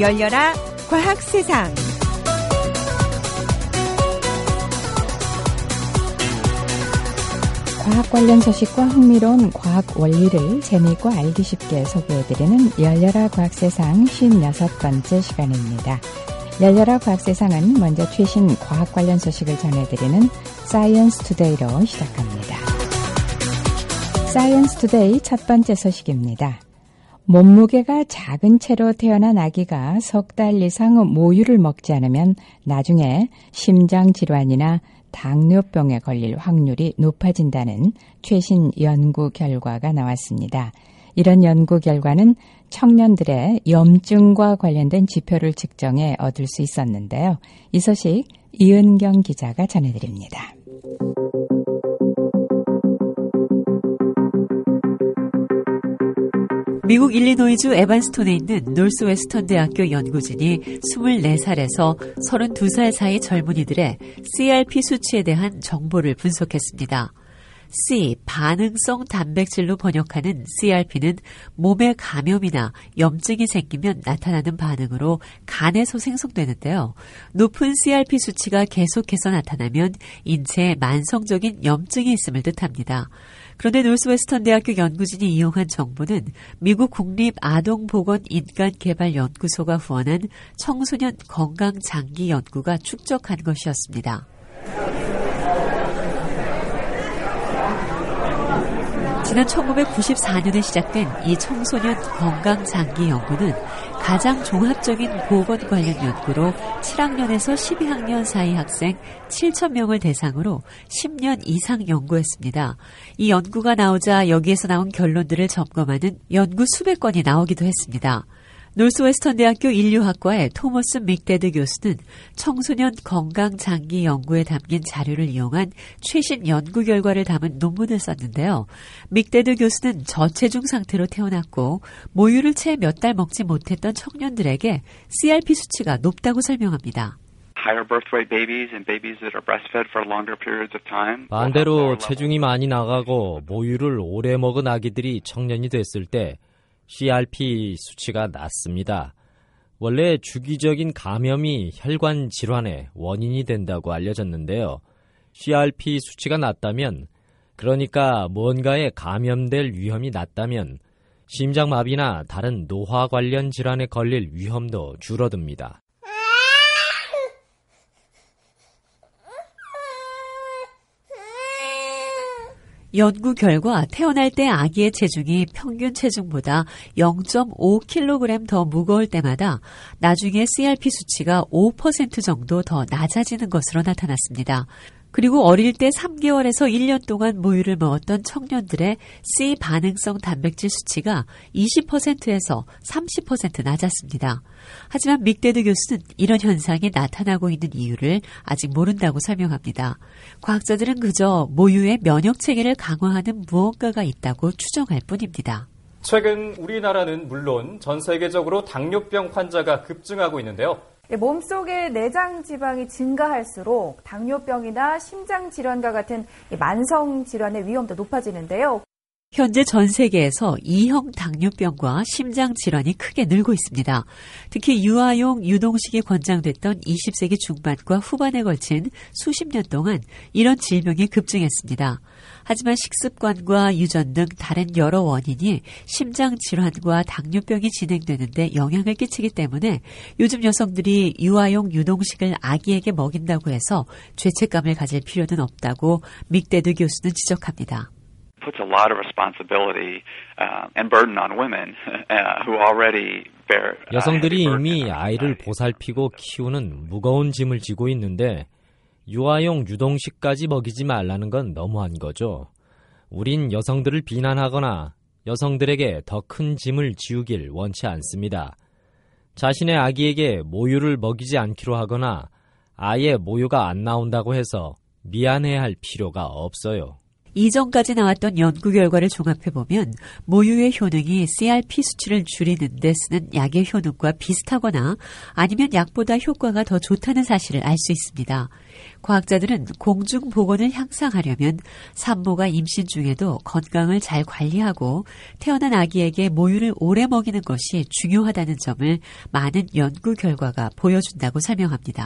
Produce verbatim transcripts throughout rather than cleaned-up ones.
열려라 과학세상. 과학 관련 소식과 흥미로운 과학 원리를 재미있고 알기 쉽게 소개해드리는 열려라 과학세상 오십육 번째 시간입니다. 열려라 과학세상은 먼저 최신 과학 관련 소식을 전해드리는 사이언스 투데이로 시작합니다. 사이언스 투데이 첫 번째 소식입니다. 몸무게가 작은 채로 태어난 아기가 석 달 이상 모유를 먹지 않으면 나중에 심장질환이나 당뇨병에 걸릴 확률이 높아진다는 최신 연구 결과가 나왔습니다. 이런 연구 결과는 청년들의 염증과 관련된 지표를 측정해 얻을 수 있었는데요. 이 소식 이은경 기자가 전해드립니다. 미국 일리노이주 에반스톤에 있는 노스웨스턴 대학교 연구진이 스물네 살에서 서른두 살 사이 젊은이들의 씨알피 수치에 대한 정보를 분석했습니다. C, 반응성 단백질로 번역하는 씨알피는 몸에 감염이나 염증이 생기면 나타나는 반응으로 간에서 생성되는데요. 높은 씨알피 수치가 계속해서 나타나면 인체에 만성적인 염증이 있음을 뜻합니다. 그런데 노스웨스턴 대학교 연구진이 이용한 정보는 미국 국립아동보건인간개발연구소가 후원한 청소년 건강장기 연구가 축적한 것이었습니다. 지난 천구백구십사 년에 시작된 이 청소년 건강장기 연구는 가장 종합적인 보건 관련 연구로 칠 학년에서 십이 학년 사이 학생 칠천 명을 대상으로 십 년 이상 연구했습니다. 이 연구가 나오자 여기에서 나온 결론들을 점검하는 연구 수백 건이 나오기도 했습니다. 노스웨스턴 대학교 인류학과의 토머스 믹데드 교수는 청소년 건강 장기 연구에 담긴 자료를 이용한 최신 연구 결과를 담은 논문을 썼는데요. 믹데드 교수는 저체중 상태로 태어났고 모유를 채 몇 달 먹지 못했던 청년들에게 씨알피 수치가 높다고 설명합니다. 반대로 체중이 많이 나가고 모유를 오래 먹은 아기들이 청년이 됐을 때 씨알피 수치가 낮습니다. 원래 주기적인 감염이 혈관 질환의 원인이 된다고 알려졌는데요. 씨알피 수치가 낮다면, 그러니까 뭔가에 감염될 위험이 낮다면 심장마비나 다른 노화 관련 질환에 걸릴 위험도 줄어듭니다. 연구 결과 태어날 때 아기의 체중이 평균 체중보다 영 점 오 킬로그램 더 무거울 때마다 나중에 씨알피 수치가 오 퍼센트 정도 더 낮아지는 것으로 나타났습니다. 그리고 어릴 때 삼 개월에서 일 년 동안 모유를 먹었던 청년들의 C 반응성 단백질 수치가 이십 퍼센트에서 삼십 퍼센트 낮았습니다. 하지만 믹데드 교수는 이런 현상이 나타나고 있는 이유를 아직 모른다고 설명합니다. 과학자들은 그저 모유의 면역 체계를 강화하는 무언가가 있다고 추정할 뿐입니다. 최근 우리나라는 물론 전 세계적으로 당뇨병 환자가 급증하고 있는데요. 몸속의 내장 지방이 증가할수록 당뇨병이나 심장질환과 같은 만성질환의 위험도 높아지는데요. 현재 전 세계에서 이형 당뇨병과 심장질환이 크게 늘고 있습니다. 특히 유아용 유동식이 권장됐던 이십 세기 중반과 후반에 걸친 수십 년 동안 이런 질병이 급증했습니다. 하지만 식습관과 유전 등 다른 여러 원인이 심장질환과 당뇨병이 진행되는 데 영향을 끼치기 때문에 요즘 여성들이 유아용 유동식을 아기에게 먹인다고 해서 죄책감을 가질 필요는 없다고 믹데드 교수는 지적합니다. puts a lot of responsibility uh, and burden on women uh, who already bear. 여성들이 이미 아이를 보살피고 키우는 무거운 짐을 지고 있는데 유아용 유동식까지 먹이지 말라는 건 너무한 거죠. 우린 여성들을 비난하거나 여성들에게 더 큰 짐을 지우길 원치 않습니다. 자신의 아기에게 모유를 먹이지 않기로 하거나 아예 모유가 안 나온다고 해서 미안해할 필요가 없어요. 이전까지 나왔던 연구 결과를 종합해보면 모유의 효능이 씨알피 수치를 줄이는 데 쓰는 약의 효능과 비슷하거나 아니면 약보다 효과가 더 좋다는 사실을 알 수 있습니다. 과학자들은 공중 보건을 향상하려면 산모가 임신 중에도 건강을 잘 관리하고 태어난 아기에게 모유를 오래 먹이는 것이 중요하다는 점을 많은 연구 결과가 보여준다고 설명합니다.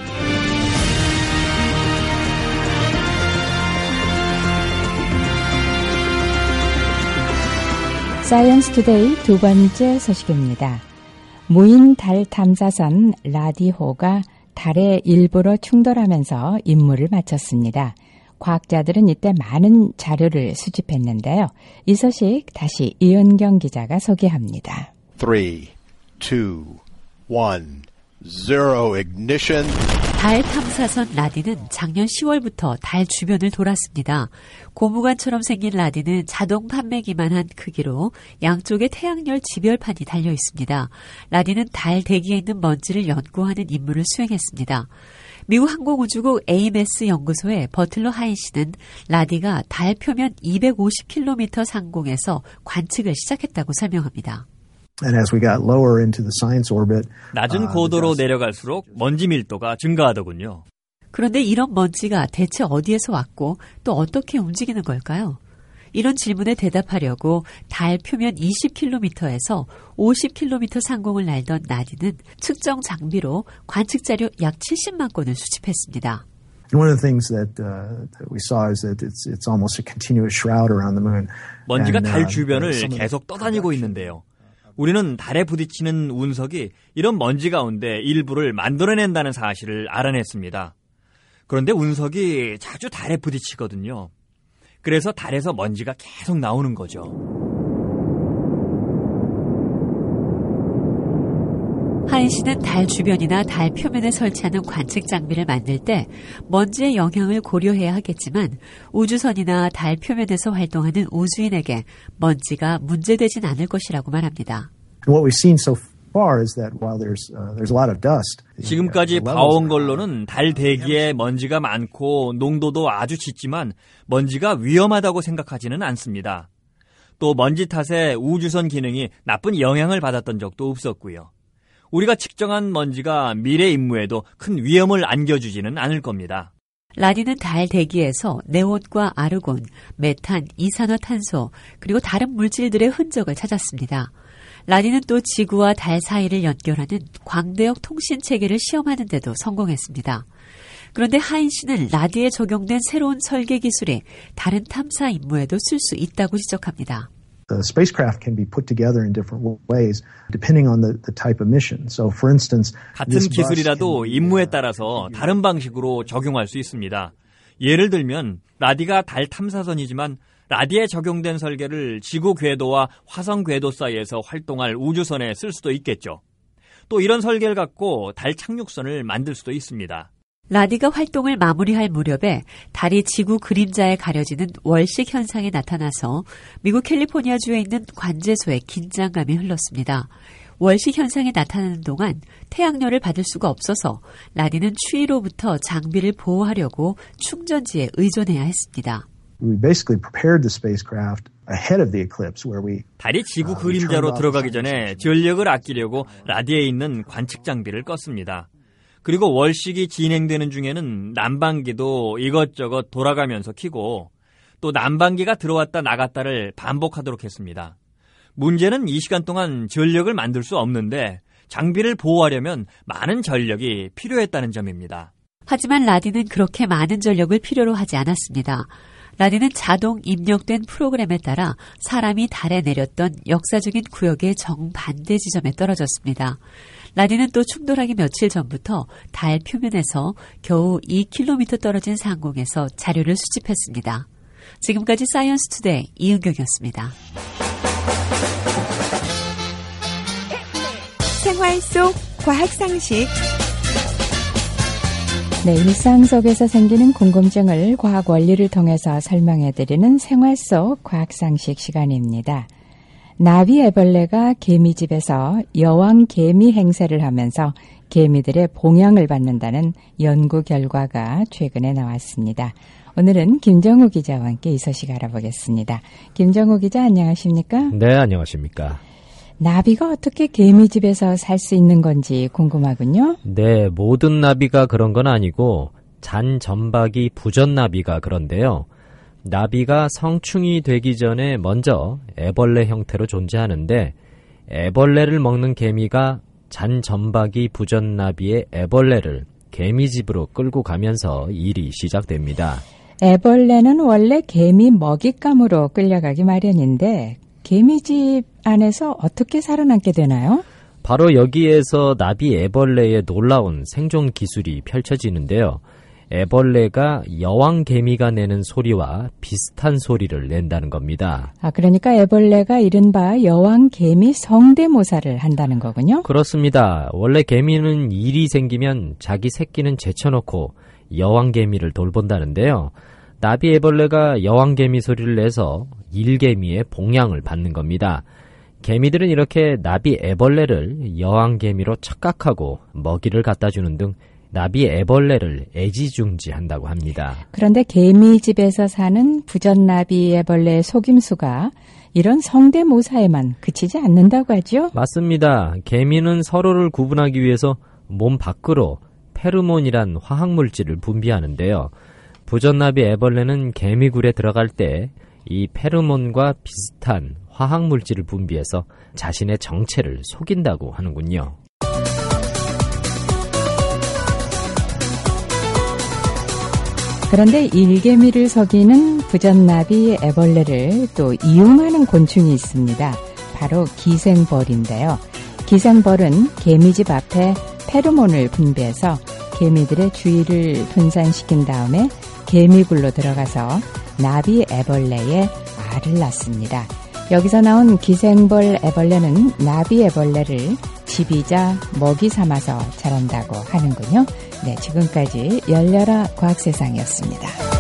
사이언스 투데이 두 번째 소식입니다. 무인 달 탐사선 라디호가 달에 일부러 충돌하면서 임무를 마쳤습니다. 과학자들은 이때 많은 자료를 수집했는데요. 이 소식 다시 이은경 기자가 소개합니다. three, two, one, zero ignition. 달 탐사선 라디는 작년 시월부터 달 주변을 돌았습니다. 고무관처럼 생긴 라디는 자동 판매기만 한 크기로 양쪽에 태양열 지별판이 달려 있습니다. 라디는 달 대기에 있는 먼지를 연구하는 임무를 수행했습니다. 미국 항공우주국 에이엠에스 연구소의 버틀러 하인 씨는 라디가 달 표면 이백오십 킬로미터 상공에서 관측을 시작했다고 설명합니다. And as we got lower into the science orbit, 낮은 고도로 내려갈수록 먼지 밀도가 증가하더군요. 그런데 이런 먼지가 대체 어디에서 왔고 또 어떻게 움직이는 걸까요? 이런 질문에 대답하려고 달 표면 이십 킬로미터에서 오십 킬로미터 상공을 날던 라디는 측정 장비로 관측 자료 약 칠십만 건을 수집했습니다. One of the things that, uh, that we saw is that it's, it's almost a continuous shroud around the moon. 먼지가 And, 달 uh, 주변을 계속 떠다니고 있는데요. 우리는 달에 부딪히는 운석이 이런 먼지 가운데 일부를 만들어낸다는 사실을 알아냈습니다. 그런데 운석이 자주 달에 부딪히거든요. 그래서 달에서 먼지가 계속 나오는 거죠. 하인 씨는 달 주변이나 달 표면에 설치하는 관측 장비를 만들 때 먼지의 영향을 고려해야 하겠지만 우주선이나 달 표면에서 활동하는 우주인에게 먼지가 문제되진 않을 것이라고 말합니다. What we've seen so far is that while there's uh, there's a lot of dust. 지금까지 봐온 걸로는 달 대기에 먼지가 많고 농도도 아주 짙지만 먼지가 위험하다고 생각하지는 않습니다. 또 먼지 탓에 우주선 기능이 나쁜 영향을 받았던 적도 없었고요. 우리가 측정한 먼지가 미래 임무에도 큰 위험을 안겨주지는 않을 겁니다. 라디는 달 대기에서 네온과 아르곤, 메탄, 이산화탄소 그리고 다른 물질들의 흔적을 찾았습니다. 라디는 또 지구와 달 사이를 연결하는 광대역 통신 체계를 시험하는 데도 성공했습니다. 그런데 하인 씨는 라디에 적용된 새로운 설계 기술이 다른 탐사 임무에도 쓸 수 있다고 지적합니다. The spacecraft can be put together in different ways depending on the, the type of mission. So, for instance, 같은 기술이라도 임무에 따라서 다른 방식으로 적용할 수 있습니다. 예를 들면 라디가 달 탐사선이지만 라디에 적용된 설계를 지구 궤도와 화성 궤도 사이에서 활동할 우주선에 쓸 수도 있겠죠. 또 이런 설계를 갖고 달 착륙선을 만들 수도 있습니다. 라디가 활동을 마무리할 무렵에 달이 지구 그림자에 가려지는 월식 현상이 나타나서 미국 캘리포니아주에 있는 관제소에 긴장감이 흘렀습니다. 월식 현상이 나타나는 동안 태양열을 받을 수가 없어서 라디는 추위로부터 장비를 보호하려고 충전지에 의존해야 했습니다. We basically prepared the spacecraft ahead of the eclipse where we 달이 지구 그림자로 들어가기 전에 전력을 아끼려고 라디에 있는 관측 장비를 껐습니다. 그리고 월식이 진행되는 중에는 난방기도 이것저것 돌아가면서 켜고 또 난방기가 들어왔다 나갔다를 반복하도록 했습니다. 문제는 이 시간 동안 전력을 만들 수 없는데 장비를 보호하려면 많은 전력이 필요했다는 점입니다. 하지만 라디는 그렇게 많은 전력을 필요로 하지 않았습니다. 라디는 자동 입력된 프로그램에 따라 사람이 달에 내렸던 역사적인 구역의 정반대 지점에 떨어졌습니다. 라디는 또 충돌하기 며칠 전부터 달 표면에서 겨우 이 킬로미터 떨어진 상공에서 자료를 수집했습니다. 지금까지 사이언스 투데이 이은경이었습니다. 생활 속 과학 상식. 네, 일상 속에서 생기는 궁금증을 과학 원리를 통해서 설명해드리는 생활 속 과학상식 시간입니다. 나비애벌레가 개미집에서 여왕 개미 행세를 하면서 개미들의 봉양을 받는다는 연구 결과가 최근에 나왔습니다. 오늘은 김정우 기자와 함께 이 소식 알아보겠습니다. 김정우 기자 안녕하십니까? 네, 안녕하십니까? 나비가 어떻게 개미집에서 살 수 있는 건지 궁금하군요. 네, 모든 나비가 그런 건 아니고 잔점박이 부전나비가 그런데요. 나비가 성충이 되기 전에 먼저 애벌레 형태로 존재하는데 애벌레를 먹는 개미가 잔점박이 부전나비의 애벌레를 개미집으로 끌고 가면서 일이 시작됩니다. 애벌레는 원래 개미 먹잇감으로 끌려가기 마련인데 개미집 안에서 어떻게 살아남게 되나요? 바로 여기에서 나비 애벌레의 놀라운 생존 기술이 펼쳐지는데요. 애벌레가 여왕 개미가 내는 소리와 비슷한 소리를 낸다는 겁니다. 아, 그러니까 애벌레가 이른바 여왕 개미 성대모사를 한다는 거군요? 그렇습니다. 원래 개미는 일이 생기면 자기 새끼는 제쳐놓고 여왕 개미를 돌본다는데요. 나비 애벌레가 여왕 개미 소리를 내서 일개미의 봉양을 받는 겁니다. 개미들은 이렇게 나비 애벌레를 여왕 개미로 착각하고 먹이를 갖다 주는 등 나비 애벌레를 애지중지한다고 합니다. 그런데 개미집에서 사는 부전나비 애벌레의 속임수가 이런 성대모사에만 그치지 않는다고 하죠? 맞습니다. 개미는 서로를 구분하기 위해서 몸 밖으로 페르몬이란 화학물질을 분비하는데요. 부전나비 애벌레는 개미굴에 들어갈 때 이 페르몬과 비슷한 화학물질을 분비해서 자신의 정체를 속인다고 하는군요. 그런데 일개미를 속이는 부전나비 애벌레를 또 이용하는 곤충이 있습니다. 바로 기생벌인데요. 기생벌은 개미집 앞에 페로몬을 분비해서 개미들의 주의를 분산시킨 다음에 개미굴로 들어가서 나비 애벌레의 알을 낳습니다. 여기서 나온 기생벌 애벌레는 나비 애벌레를 집이자 먹이 삼아서 자란다고 하는군요. 네, 지금까지 열려라 과학세상이었습니다.